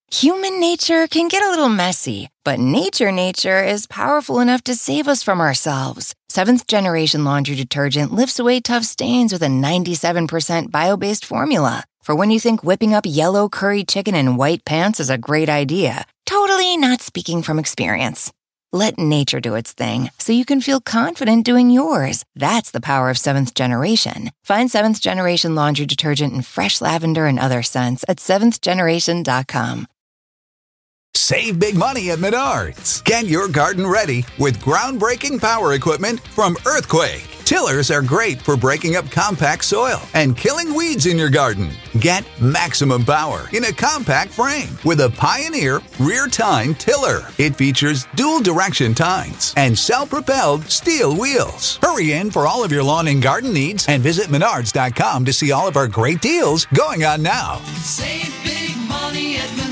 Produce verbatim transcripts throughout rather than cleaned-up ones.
Human nature can get a little messy, but nature nature is powerful enough to save us from ourselves. Seventh Generation Laundry Detergent lifts away tough stains with a ninety-seven percent bio-based formula. For when you think whipping up yellow curry chicken in white pants is a great idea. Totally not speaking from experience. Let nature do its thing so you can feel confident doing yours. That's the power of Seventh Generation. Find Seventh Generation Laundry Detergent in fresh lavender and other scents at seventh generation dot com. Save big money at Menards. Get your garden ready with groundbreaking power equipment from Earthquake. Tillers are great for breaking up compact soil and killing weeds in your garden. Get maximum power in a compact frame with a Pioneer rear tine tiller. It features dual direction tines and self-propelled steel wheels. Hurry in for all of your lawn and garden needs and visit menards dot com to see all of our great deals going on now. Save big money at Menards.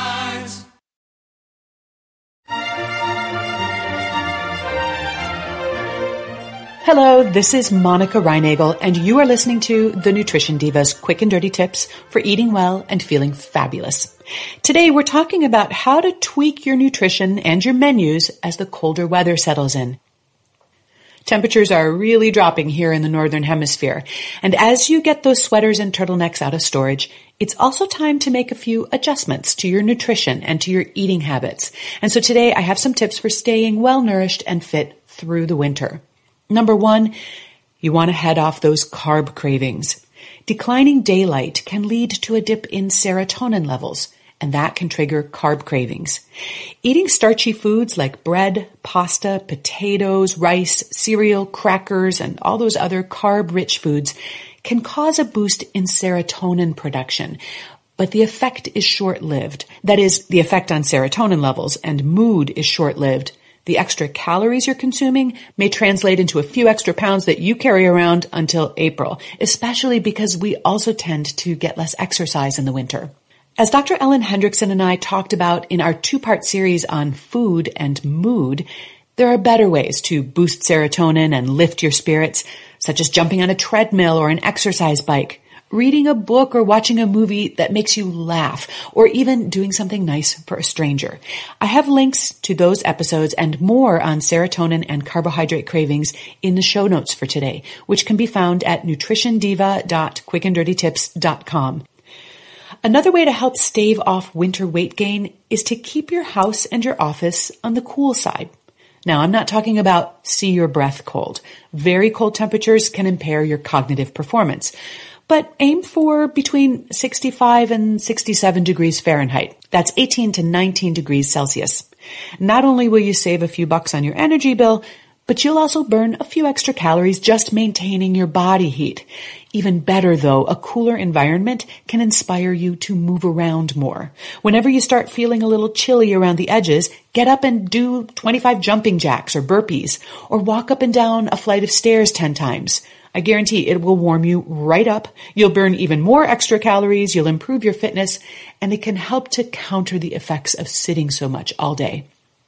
Hello, this is Monica Reinagel, and you are listening to The Nutrition Divas Quick and Dirty Tips for Eating Well and Feeling Fabulous. Today, we're talking about how to tweak your nutrition and your menus as the colder weather settles in. Temperatures are really dropping here in the Northern Hemisphere, and as you get those sweaters and turtlenecks out of storage, it's also time to make a few adjustments to your nutrition and to your eating habits. And so today, I have some tips for staying well-nourished and fit through the winter. Number one, you want to head off those carb cravings. Declining daylight can lead to a dip in serotonin levels, and that can trigger carb cravings. Eating starchy foods like bread, pasta, potatoes, rice, cereal, crackers, and all those other carb-rich foods can cause a boost in serotonin production. But the effect is short-lived. That is, the effect on serotonin levels and mood is short-lived. The extra calories you're consuming may translate into a few extra pounds that you carry around until April, especially because we also tend to get less exercise in the winter. As Doctor Ellen Hendrickson and I talked about in our two-part series on food and mood, there are better ways to boost serotonin and lift your spirits, such as jumping on a treadmill or an exercise bike, reading a book or watching a movie that makes you laugh, or even doing something nice for a stranger. I have links to those episodes and more on serotonin and carbohydrate cravings in the show notes for today, which can be found at nutrition diva dot quick and dirty tips dot com. Another way to help stave off winter weight gain is to keep your house and your office on the cool side. Now, I'm not talking about see your breath cold. Very cold temperatures can impair your cognitive performance. But aim for between sixty-five and sixty-seven degrees Fahrenheit. That's eighteen to nineteen degrees Celsius. Not only will you save a few bucks on your energy bill, but you'll also burn a few extra calories just maintaining your body heat. Even better though, a cooler environment can inspire you to move around more. Whenever you start feeling a little chilly around the edges, get up and do twenty-five jumping jacks or burpees, or walk up and down a flight of stairs ten times. I guarantee it will warm you right up. You'll burn even more extra calories. You'll improve your fitness, and it can help to counter the effects of sitting so much all day.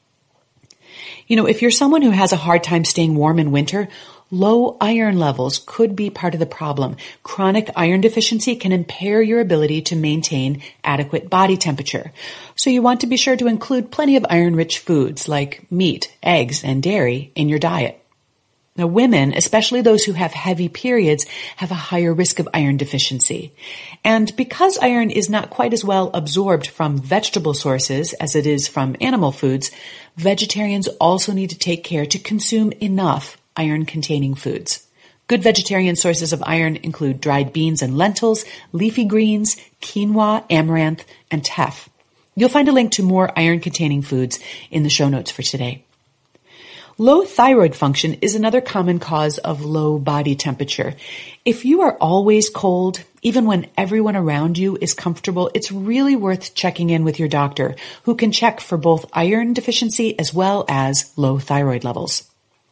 You know, if you're someone who has a hard time staying warm in winter, low iron levels could be part of the problem. Chronic iron deficiency can impair your ability to maintain adequate body temperature. So you want to be sure to include plenty of iron-rich foods like meat, eggs, and dairy in your diet. Now, women, especially those who have heavy periods, have a higher risk of iron deficiency. And because iron is not quite as well absorbed from vegetable sources as it is from animal foods, vegetarians also need to take care to consume enough iron-containing foods. Good vegetarian sources of iron include dried beans and lentils, leafy greens, quinoa, amaranth, and teff. You'll find a link to more iron-containing foods in the show notes for today. Low thyroid function is another common cause of low body temperature. If you are always cold, even when everyone around you is comfortable, it's really worth checking in with your doctor, who can check for both iron deficiency as well as low thyroid levels.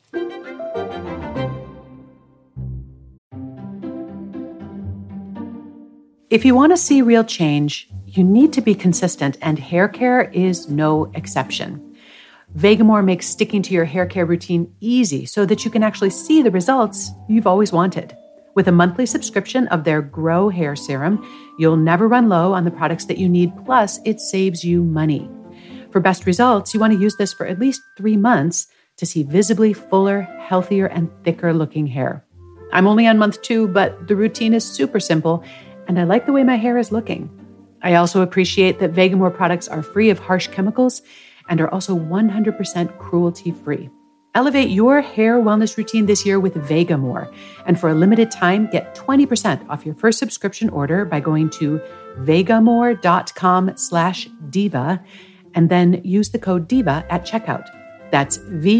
If you want to see real change, you need to be consistent, and hair care is no exception. Vegamour makes sticking to your hair care routine easy so that you can actually see the results you've always wanted. With a monthly subscription of their Grow Hair Serum, You'll never run low on the products that you need, plus it saves you money. For best results, you want to use this for at least three months to see visibly fuller, healthier, and thicker looking hair. I'm only on month two, but the routine is super simple, and I like the way my hair is looking. I also appreciate that Vegamour products are free of harsh chemicals and are also one hundred percent cruelty-free. Elevate your hair wellness routine this year with Vegamour, and for a limited time, get twenty percent off your first subscription order by going to vegamour.com slash diva, and then use the code DIVA at checkout. That's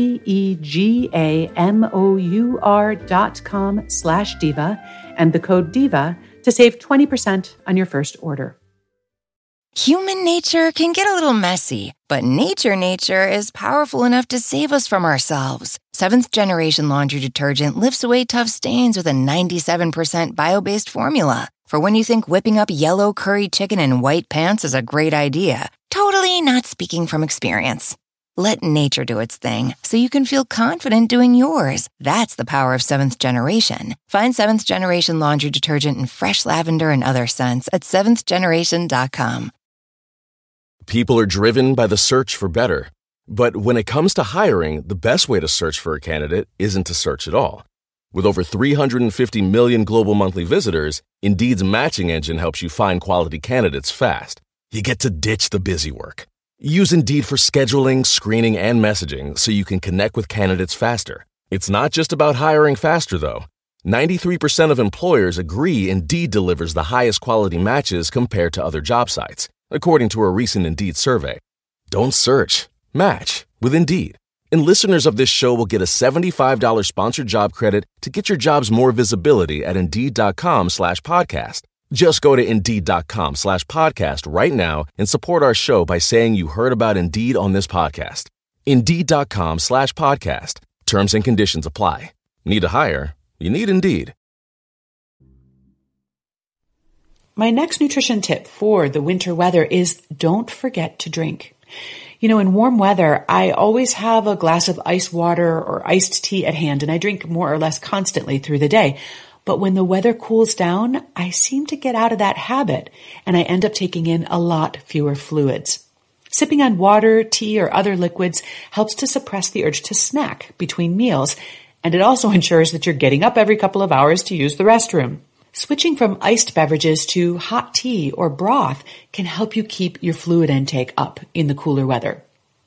V-E-G-A-M-O-U-R dot com slash diva and the code DIVA to save twenty percent on your first order. Human nature can get a little messy, but nature nature is powerful enough to save us from ourselves. Seventh Generation Laundry Detergent lifts away tough stains with a ninety-seven percent bio-based formula. For when you think whipping up yellow curry chicken in white pants is a great idea, totally not speaking from experience. Let nature do its thing so you can feel confident doing yours. That's the power of Seventh Generation. Find Seventh Generation Laundry Detergent in fresh lavender and other scents at seventh generation dot com. People are driven by the search for better. But when it comes to hiring, the best way to search for a candidate isn't to search at all. With over three hundred fifty million global monthly visitors, Indeed's matching engine helps you find quality candidates fast. You get to ditch the busy work. Use Indeed for scheduling, screening, and messaging so you can connect with candidates faster. It's not just about hiring faster, though. ninety-three percent of employers agree Indeed delivers the highest quality matches compared to other job sites, according to a recent Indeed survey. Don't search. Match with Indeed. And listeners of this show will get a seventy-five dollars sponsored job credit to get your jobs more visibility at Indeed.com slash podcast. Just go to Indeed.com slash podcast right now and support our show by saying you heard about Indeed on this podcast. Indeed.com slash podcast. Terms and conditions apply. Need to hire? You need Indeed. My next nutrition tip for the winter weather is don't forget to drink. You know, in warm weather, I always have a glass of ice water or iced tea at hand, and I drink more or less constantly through the day. But when the weather cools down, I seem to get out of that habit, and I end up taking in a lot fewer fluids. Sipping on water, tea, or other liquids helps to suppress the urge to snack between meals, and it also ensures that you're getting up every couple of hours to use the restroom. Switching from iced beverages to hot tea or broth can help you keep your fluid intake up in the cooler weather.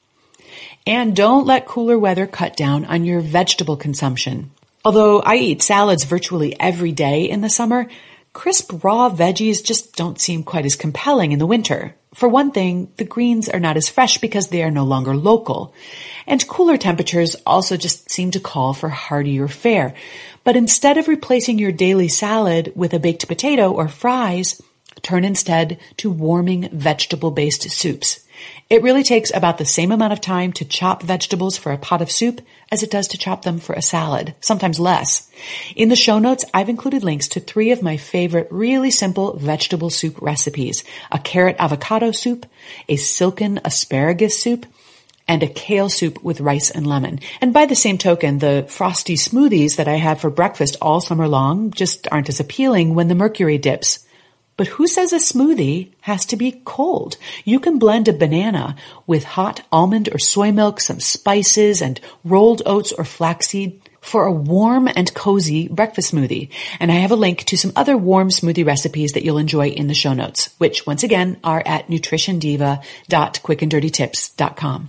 And don't let cooler weather cut down on your vegetable consumption. Although I eat salads virtually every day in the summer, crisp raw veggies just don't seem quite as compelling in the winter. For one thing, the greens are not as fresh because they are no longer local. And cooler temperatures also just seem to call for heartier fare. But instead of replacing your daily salad with a baked potato or fries, turn instead to warming vegetable-based soups. It really takes about the same amount of time to chop vegetables for a pot of soup as it does to chop them for a salad, sometimes less. In the show notes, I've included links to three of my favorite really simple vegetable soup recipes: a carrot avocado soup, a silken asparagus soup, and a kale soup with rice and lemon. And by the same token, the frosty smoothies that I have for breakfast all summer long just aren't as appealing when the mercury dips. But who says a smoothie has to be cold? You can blend a banana with hot almond or soy milk, some spices, and rolled oats or flaxseed for a warm and cozy breakfast smoothie. And I have a link to some other warm smoothie recipes that you'll enjoy in the show notes, which once again are at nutrition diva dot quick and dirty tips dot com.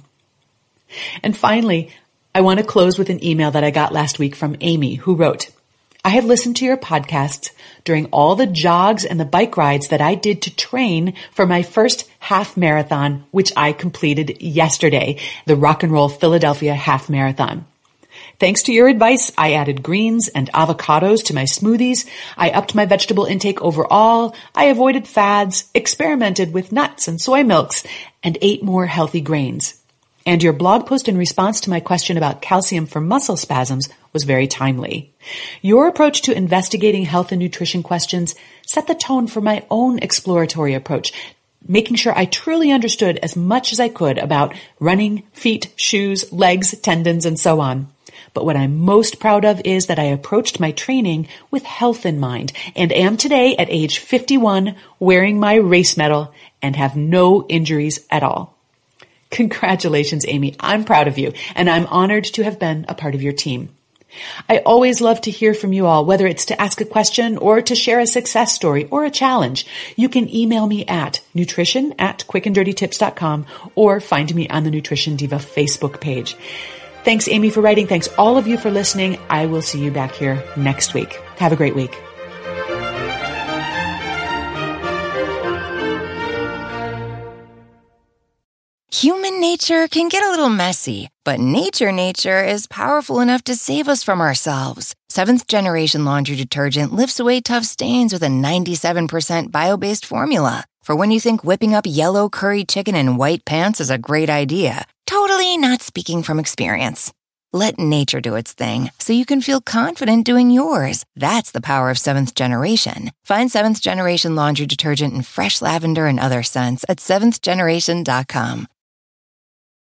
And finally, I want to close with an email that I got last week from Amy, who wrote, I have listened to your podcasts during all the jogs and the bike rides that I did to train for my first half marathon, which I completed yesterday, the Rock and Roll Philadelphia Half Marathon. Thanks to your advice, I added greens and avocados to my smoothies. I upped my vegetable intake overall. I avoided fads, experimented with nuts and soy milks, and ate more healthy grains. And your blog post in response to my question about calcium for muscle spasms was very timely. Your approach to investigating health and nutrition questions set the tone for my own exploratory approach, making sure I truly understood as much as I could about running, feet, shoes, legs, tendons, and so on. But what I'm most proud of is that I approached my training with health in mind and am today at age fifty-one wearing my race medal and have no injuries at all. Congratulations, Amy. I'm proud of you, and I'm honored to have been a part of your team. I always love to hear from you all, whether it's to ask a question or to share a success story or a challenge. You can email me at nutrition at quick and dirty tips dot com or find me on the Nutrition Diva Facebook page. Thanks, Amy, for writing. Thanks all of you for listening. I will see you back here next week. Have a great week. Human nature can get a little messy, but nature nature is powerful enough to save us from ourselves. Seventh Generation Laundry Detergent lifts away tough stains with a ninety-seven percent bio-based formula. For when you think whipping up yellow curry chicken in white pants is a great idea, totally not speaking from experience. Let nature do its thing so you can feel confident doing yours. That's the power of Seventh Generation. Find Seventh Generation Laundry Detergent in fresh lavender and other scents at seventh generation dot com.